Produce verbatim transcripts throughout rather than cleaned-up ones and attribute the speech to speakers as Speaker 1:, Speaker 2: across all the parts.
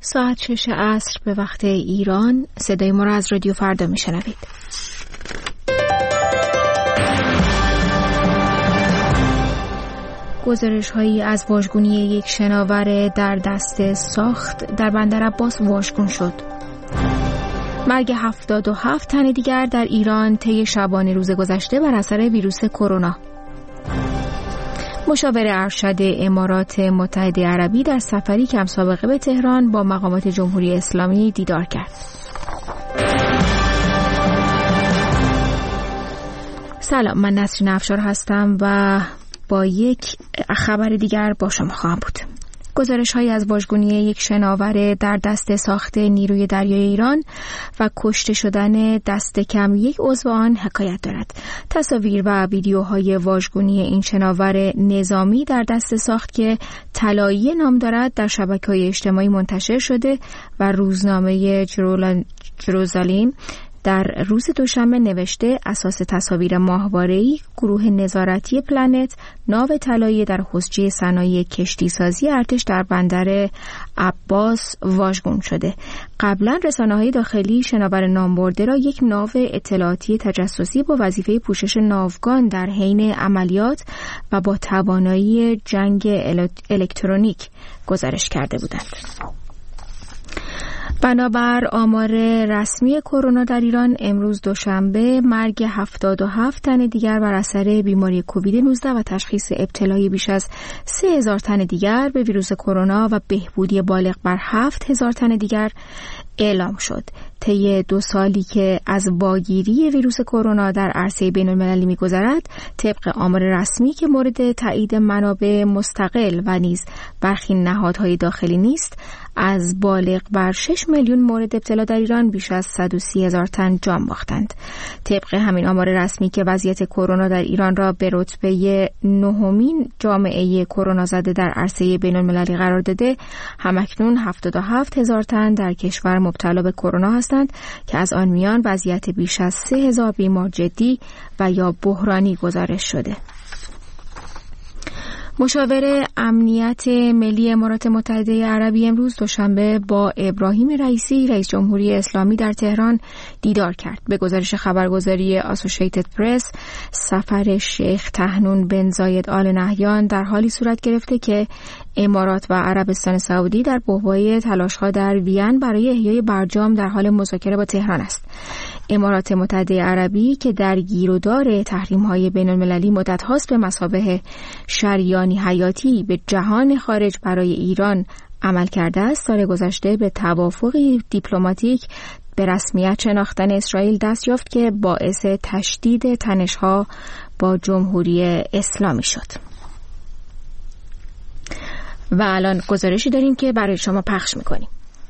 Speaker 1: ساعت شش عصر به وقت ایران. صدای ما را از رادیو فردا میشنوید. گزارش هایی از واژگونی یک شناور در دست ساخت در بندر عباس واژگون شد. مرگ هفتاد و هفت تن دیگر در ایران طی شبانه روز گذشته بر اثر ویروس کرونا. مشاور ارشد امارات متحده عربی در سفری کم سابقه به تهران با مقامات جمهوری اسلامی دیدار کرد. سلام، من نسرین افشار هستم و با یک خبر دیگر با شما خواهم بود. گزارش های از واژگونی یک شناور در دست ساخت نیروی دریای ایران و کشته شدن دست کم یک عضو آن حکایت دارد. تصاویر و ویدیوهای واژگونی این شناور نظامی در دست ساخت که طلایی نام دارد در شبکه‌های اجتماعی منتشر شده و روزنامه جروزالیم در روز دوشنبه نوشته اساس تصاویر ماهواره‌ای گروه نظارتی پلنت ناو طلایی در حوضچه صنایع کشتیسازی ارتش در بندر عباس واژگون شده. قبلا رسانه‌های داخلی شناور نامبرده را یک ناو اطلاعاتی تجسسی با وظیفه پوشش ناوگان در حین عملیات و با توانایی جنگ الکترونیک گزارش کرده بودند. بنابر آمار رسمی کرونا در ایران امروز دوشنبه مرگ هفتاد و هفت تن دیگر بر اثر بیماری کووید نوزده و تشخیص ابتلای بیش از سه هزار تن دیگر به ویروس کرونا و بهبودی بالغ بر هفت هزار تن دیگر اعلام شد. طی دو سالی که از واگیری ویروس کرونا در عرصه بین‌المللی می‌گذرد، طبق آمار رسمی که مورد تایید منابع مستقل و نیز برخی نهادهای داخلی نیست، از بالغ بر شش میلیون مورد ابتلا در ایران بیش از صد و سی هزار تن جان باختند. طبق همین آمار رسمی که وضعیت کرونا در ایران را به رتبه نهمین جامعه کرونا زده در عرصه بین‌المللی قرار داده، همکنون هفتاد و هفت هزار تن در کشور مبتلا به کرونا هستند که از آن میان وضعیت بیش از سه هزار بیمار جدی و یا بحرانی گزارش شده. مشاور امنیت ملی امارات متحده عربی امروز دوشنبه با ابراهیم رئیسی رئیس جمهوری اسلامی در تهران دیدار کرد. به گزارش خبرگزاری اسوسییتد پرس، سفر شیخ طحنون بن زاید آل نهیان در حالی صورت گرفته که امارات و عربستان سعودی در بحبوحه تلاش‌ها در وین برای احیای برجام در حال مذاکره با تهران است. امارات متحده عربی که در گیرودار تحریم‌های بین‌المللی مدت هاست به مثابه شریانی حیاتی به جهان خارج برای ایران عمل کرده است، سال گذشته به توافقی دیپلماتیک به رسمیت شناختن اسرائیل دست یافت که باعث تشدید تنش‌ها با جمهوری اسلامی شد. و الان گزارشی داریم که برای شما پخش می‌کنیم.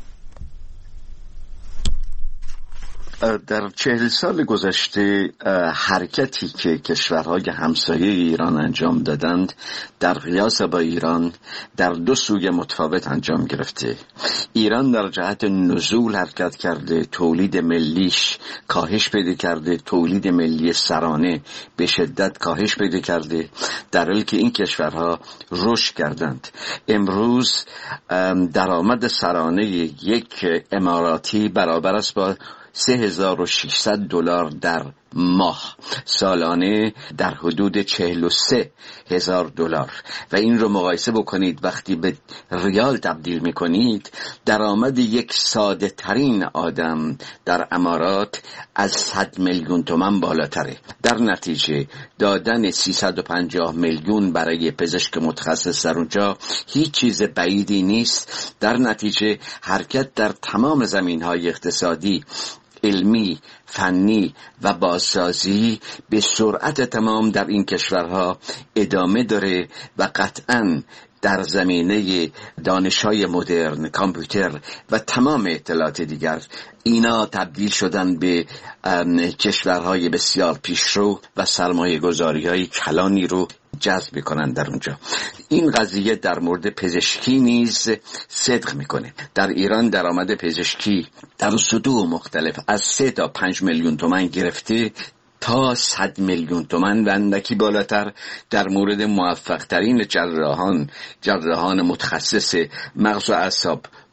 Speaker 2: در چهل سال گذشته حرکتی که کشورهای همسایه ایران انجام دادند در قیاس با ایران در دو سوی متفاوت انجام گرفته. ایران در جهت نزول حرکت کرده، تولید ملیش کاهش پیدا کرده، تولید ملی سرانه به شدت کاهش پیدا کرده، در حالی که این کشورها رشد کردند. امروز درآمد سرانه یک اماراتی برابر است با سه هزار و ششصد دلار در ماه، سالانه در حدود چهل و سه هزار دلار. و این رو مقایسه بکنید وقتی به ریال تبدیل میکنید، درآمد یک ساده ترین آدم در امارات از صد میلیون تومان بالاتره. در نتیجه دادن سیصد و پنجاه میلیون برای پزشک متخصص در اونجا هیچ چیز بعیدی نیست. در نتیجه حرکت در تمام زمینهای اقتصادی، علمی، فنی و بازسازی به سرعت تمام در این کشورها ادامه داره و قطعاً در زمینه دانش‌های مدرن، کامپیوتر و تمام اطلاعات دیگر اینا تبدیل شدن به کشورهای بسیار پیشرو و سرمایه گذاری‌های کلانی رو جذب میکنن در اونجا. این قضیه در مورد پزشکی نیز صدق میکنه. در ایران درآمد پزشکی در سطوح مختلف از سه تا پنج میلیون تومان گرفته تا صد میلیون تومان و اندکی بالاتر در مورد موفق ترین جراحان جراحان متخصص مغز و اعصاب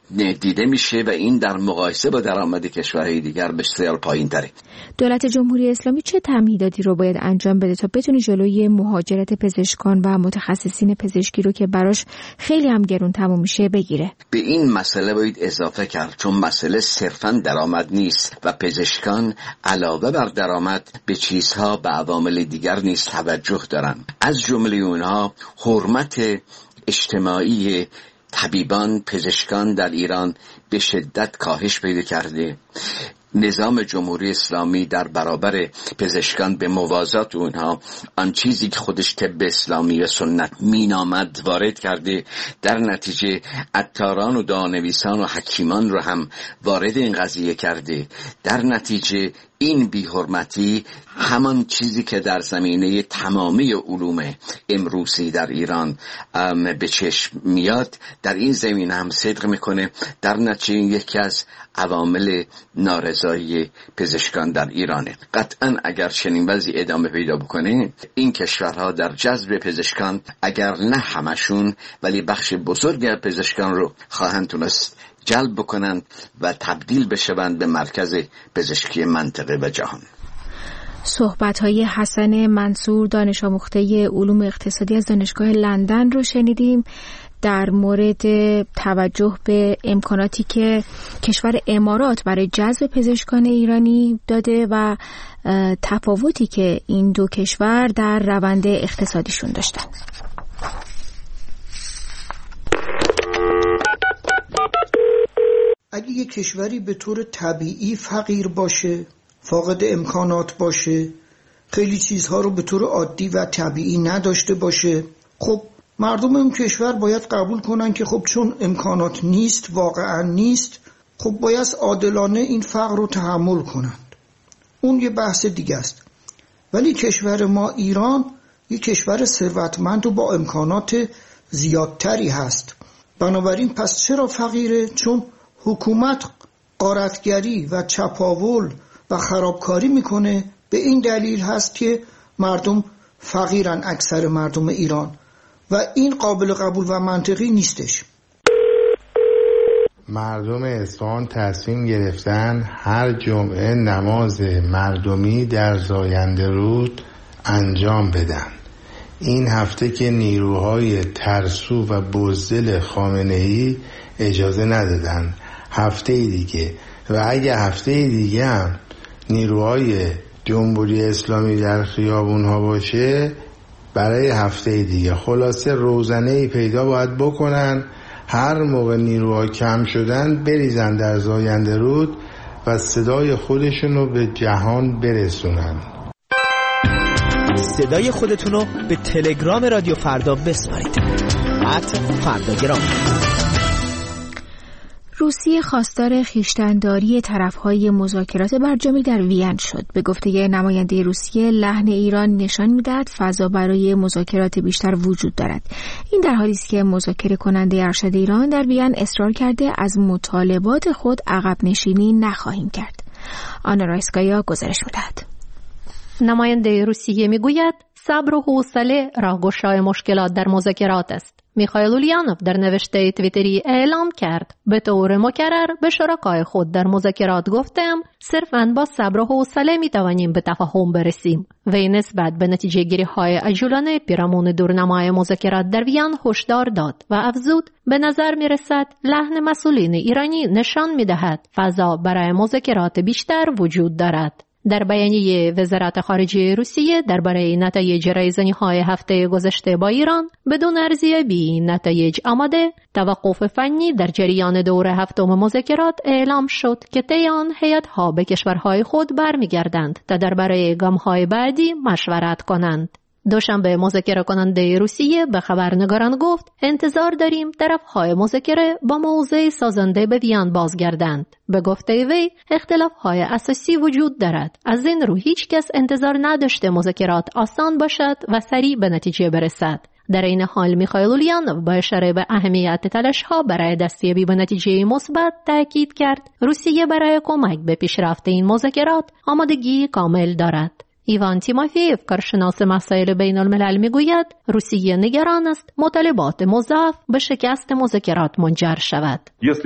Speaker 2: دیده میشه و این در مقایسه با درآمد کشورهای دیگر بسیار پایین تره.
Speaker 1: دولت جمهوری اسلامی چه تمهیداتی رو باید انجام بده تا بتونه جلوی مهاجرت پزشکان و متخصصین پزشکی رو که براش خیلی هم گرون تموم میشه بگیره؟
Speaker 2: به این مسئله باید اضافه کرد، چون مسئله صرفاً درآمد نیست و پزشکان علاوه بر درآمد به چیزها به عوامل دیگر نیز توجه دارن. از جمله اونها حرمت اجتماعی طبیبان، پزشکان در ایران به شدت کاهش پیدا کرده. نظام جمهوری اسلامی در برابر پزشکان به موازات اونها آن چیزی که خودش طب اسلامی و سنت مینامد وارد کرده. در نتیجه عطاران و دارونویسان و حکیمان رو هم وارد این قضیه کرده. در نتیجه این بی‌حرمتی همان چیزی که در زمینه تمامی علوم امروزی در ایران به چشم میاد در این زمینه هم صدق میکنه. در نتیجه یکی از عوامل نارضایی پزشکان در ایرانه. قطعا اگر چنین وضعی ادامه پیدا بکنه این کشورها در جذب پزشکان اگر نه همشون ولی بخش بزرگی از پزشکان رو خواهند تونست جلب بکنند و تبدیل بشوند به مرکز پزشکی منطقه و جهان.
Speaker 1: صحبت‌های حسن منصور دانش آموخته علوم اقتصادی از دانشگاه لندن رو شنیدیم در مورد توجه به امکاناتی که کشور امارات برای جذب پزشکان ایرانی داده و تفاوتی که این دو کشور در روند اقتصادیشون داشتن.
Speaker 3: اگه یک کشوری به طور طبیعی فقیر باشه، فاقد امکانات باشه، خیلی چیزها رو به طور عادی و طبیعی نداشته باشه، خب مردم اون کشور باید قبول کنن که خب چون امکانات نیست، واقعا نیست، خب باید عادلانه این فقر رو تحمل کنند. اون یه بحث دیگه است. ولی کشور ما ایران یک کشور ثروتمند و با امکانات زیادتری هست. بنابراین پس چرا فقیره؟ چون حکومت غارتگری و چپاول و خرابکاری میکنه. به این دلیل هست که مردم فقیرن، اکثر مردم ایران، و این قابل قبول و منطقی نیستش.
Speaker 4: مردم اصفهان تصمیم گرفتن هر جمعه نماز مردمی در زاینده رود انجام بدن. این هفته که نیروهای ترسو و بزدل خامنه‌ای اجازه ندادن، هفته دیگه و اگه هفته دیگه هم نیروهای جمهوری اسلامی در خیابونها باشه برای هفته دیگه. خلاصه روزنه‌ای پیدا باید بکنن، هر موقع نیروها کم شدن بریزن در زاینده رود و صدای خودشون رو به جهان برسونن.
Speaker 5: صدای خودتون رو به تلگرام رادیو فردا بسپارید. ات فرداگرام.
Speaker 1: روسیه خواستار خویشتن‌داری طرف‌های مذاکرات برجامی در وین شد. به گفته نماینده روسیه، لحن ایران نشان می‌دهد فضا برای مذاکرات بیشتر وجود دارد. این در حالی است که مذاکره کننده ارشد ایران در وین اصرار کرده از مطالبات خود عقب نشینی نخواهیم کرد. آنا رایسکایا گزارش می‌دهد.
Speaker 6: نماینده روسیه میگوید صبر و حوصله راهگشای مشکلات در مذاکرات است. میخائیل اولیانوف در نوشته توییتری اعلام کرد: به طور مکرر به شرکای خود در مذاکرات گفتم صرفاً با صبر و حوصله میتوانیم به تفاهم برسیم. وی نسبت به نتیجه گیری های عجولانه پیرامون دورنمای مذاکرات در وین هشدار داد و افزود: به نظر میرسد لحن مسئولین ایرانی نشان میدهد فضا برای مذاکرات بیشتر وجود دارد. در بیانیه وزارت خارجه روسیه درباره نتایج رایزنی‌های هفته گذشته با ایران بدون ارزیابی این نتایج آمده، توقف فنی در جریان دور هفتم مذاکرات اعلام شد که طی آن هیئت‌ها به کشورهای خود برمیگردند تا درباره گام‌های بعدی مشورت کنند. دوشنبه مذاکره کننده روسیه به خبرنگاران گفت انتظار داریم طرف‌های مذاکره با موضع سازنده به وین بازگردند. به گفته وی اختلاف‌های اساسی وجود دارد. از این رو هیچ کس انتظار نداشته مذاکرات آسان باشد و سریع به نتیجه برسد. در این حال میخائیل اولیانوف با اشاره به اهمیت تلاش‌ها برای دستیابی به نتیجه مثبت تاکید کرد روسیه برای کمک به پیشرفت این مذاکرات آمادگی کامل دارد. ایوان تیموفیف کارشناس مسائل بین الملل میگوید روسیه نگران است مطالبات مضاعف به شکست مذاکرات منجر شود.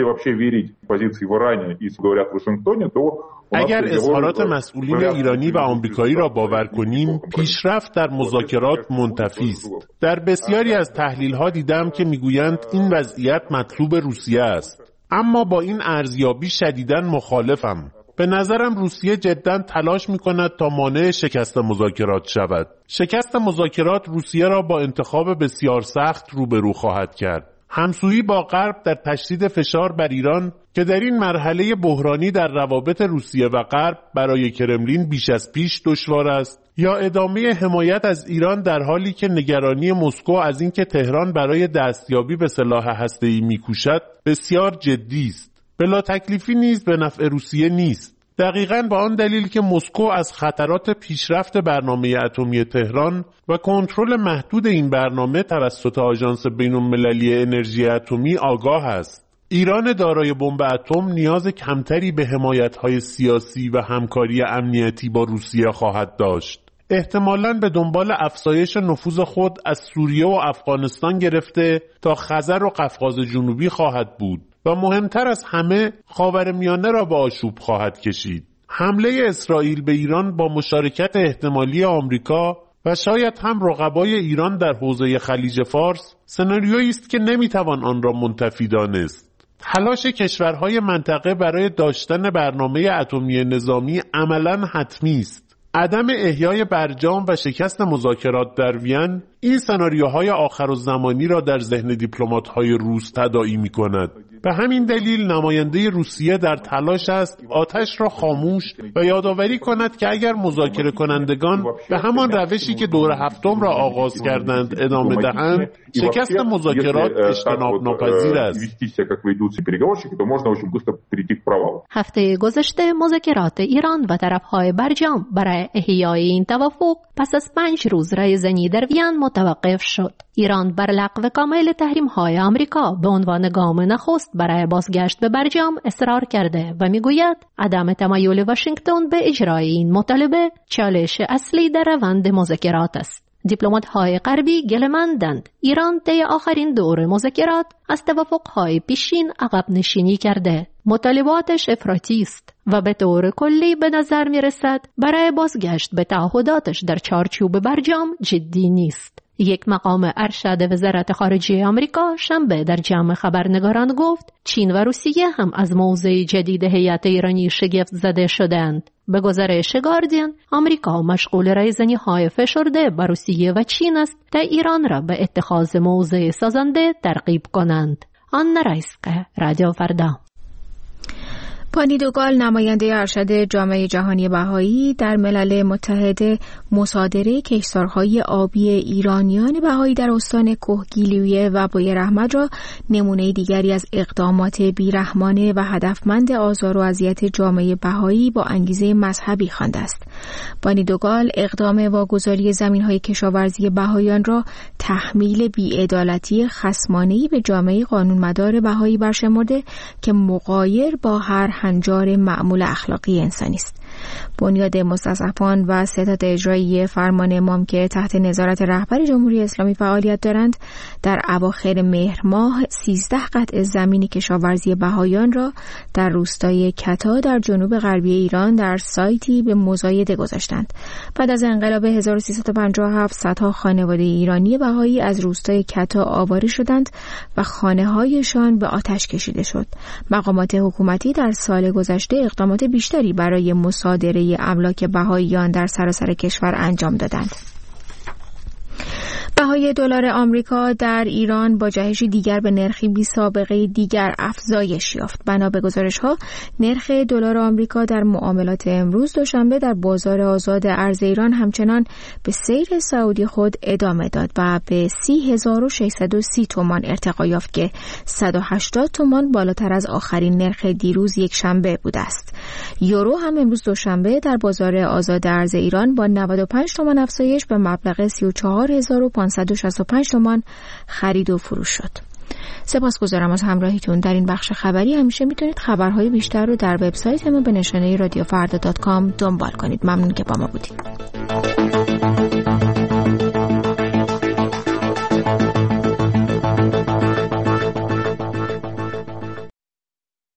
Speaker 7: اگر اظهارات مسئولین ایرانی و آمریکایی را باور کنیم، پیشرفت در مذاکرات منتفی است. در بسیاری از تحلیل‌ها دیدم که میگویند این وضعیت مطلوب روسیه است. اما با این ارزیابی شدیداً مخالفم. به نظرم روسیه جداً تلاش می‌کند تا مانع شکست مذاکرات شود. شکست مذاکرات روسیه را با انتخاب بسیار سخت روبرو خواهد کرد. همسویی با غرب در تشدید فشار بر ایران که در این مرحله بحرانی در روابط روسیه و غرب برای کرملین بیش از پیش دشوار است، یا ادامه حمایت از ایران در حالی که نگرانی مسکو از اینکه تهران برای دستیابی به سلاح هسته‌ای می‌کوشد بسیار جدی است. بلا تکلیفی نیز به نفع روسیه نیست. دقیقاً به آن دلیل که مسکو از خطرات پیشرفت برنامه اتمی تهران و کنترل محدود این برنامه توسط آژانس بین‌المللی انرژی اتمی آگاه است. ایران دارای بمب اتم نیاز کمتری به حمایت‌های سیاسی و همکاری امنیتی با روسیه خواهد داشت. احتمالاً به دنبال افزایش نفوذ خود از سوریه و افغانستان گرفته تا خزر و قفقاز جنوبی خواهد بود و مهمتر از همه خاورمیانه را به آشوب خواهد کشید. حمله اسرائیل به ایران با مشارکت احتمالی آمریکا و شاید هم رقبای ایران در حوزه خلیج فارس سناریویی است که نمیتوان آن را منتفی دانست. تلاش کشورهای منطقه برای داشتن برنامه اتمی نظامی عملاً حتمی است. عدم احیای برجام و شکست مذاکرات در وین این سناریوهای آخرالزمانی را در ذهن دیپلمات‌های روس تداعی می‌کند. به همین دلیل نماینده روسیه در تلاش است آتش را خاموش و یادآوری کند که اگر مذاکره کنندگان به همان روشی که دور هفتم را آغاز کردند ادامه دهند، شکست مذاکرات اجتناب ناپذیر است.
Speaker 6: هفته گذشته مذاکرات ایران و طرف‌های برجام برای احیای این توافق پس از پنج روز رایزنی در وین متوقف شد. ایران بر لغو کامل تحریم‌های آمریکا به عنوان گام نخست برای بازگشت به برجام اصرار کرده و میگوید عدم تمایل واشنگتن به اجرای این مطالبه چالش اصلی در روند مذاکرات است. دیپلمات‌های غربی گله‌مندند ایران طی آخرین دور مذاکرات از توافق‌های پیشین عقب نشینی کرده. مطالباتش افراطی است و به طور کلی به نظر می‌رسد برای بازگشت به تعهداتش در چارچوب برجام جدی نیست. یک مقام ارشد وزارت خارجه آمریکا شنبه در جمع خبرنگاران گفت چین و روسیه هم از موضع جدید هیئت ایرانی شگفت زده شدند. به گزارش گاردین، آمریکا مشغول رایزنی‌های فشرده بر روسیه و چین است تا ایران را به اتخاذ موضع سازنده ترغیب کنند. آنا رایسکا، رادیو فردا.
Speaker 1: پانی دوگال نماینده ارشد جامعه جهانی بهایی در ملل متحد مصادره کشتزارهای آبی ایرانیان بهایی در استان کوهگیلویه و بویراحمد را نمونه دیگری از اقدامات بیرحمانه و هدفمند آزار و اذیت جامعه بهایی با انگیزه مذهبی خوانده است. پانی دوگال اقدام واگذاری زمین‌های کشاورزی بهاییان را تحمیل بی‌عدالتی خصمانه‌ای به جامعه قانونمدار بهایی برشمرده که مغایر با هر هنجار معمول اخلاقی انسانی است. بنیاد مستضعفان و ستاد اجرایی فرمان امام که تحت نظارت رهبر جمهوری اسلامی فعالیت دارند در اواخر مهر ماه سیزده قطعه زمین کشاورزی بهایان را در روستای کتا در جنوب غربی ایران در سایتی به مزایده گذاشتند. بعد از انقلاب هزار و سیصد و پنجاه و هفت صدها خانواده ایرانی بهایی از روستای کتا آواره شدند و خانه‌هایشان به آتش کشیده شد. مقامات حکومتی در سال گذشته اقدامات بیشتری برای مصادره املاک بهاییان در سراسر کشور انجام دادند. بهای دلار آمریکا در ایران با جهشی دیگر به نرخی بی سابقه دیگر افزایش یافت. بنا به گزارش‌ها نرخ دلار آمریکا در معاملات امروز دوشنبه در بازار آزاد ارز ایران همچنان به سیر صعودی خود ادامه داد و به سی هزار و ششصد و سی تومان ارتقا یافت که صد و هشتاد تومان بالاتر از آخرین نرخ دیروز یک شنبه بوده است. یورو هم امروز دوشنبه در بازار آزاد ارز ایران با نود و پنج تومان افزایش به مبلغ سی و چهار هزار و پانصد و شصت و پنج تومان خرید و فروش شد. سپاسگزارم از همراهیتون در این بخش خبری. همیشه میتونید خبرهای بیشتر رو در وبسایت ما به نشانه رادیو فردا دات کام دنبال کنید. ممنون که با ما بودید.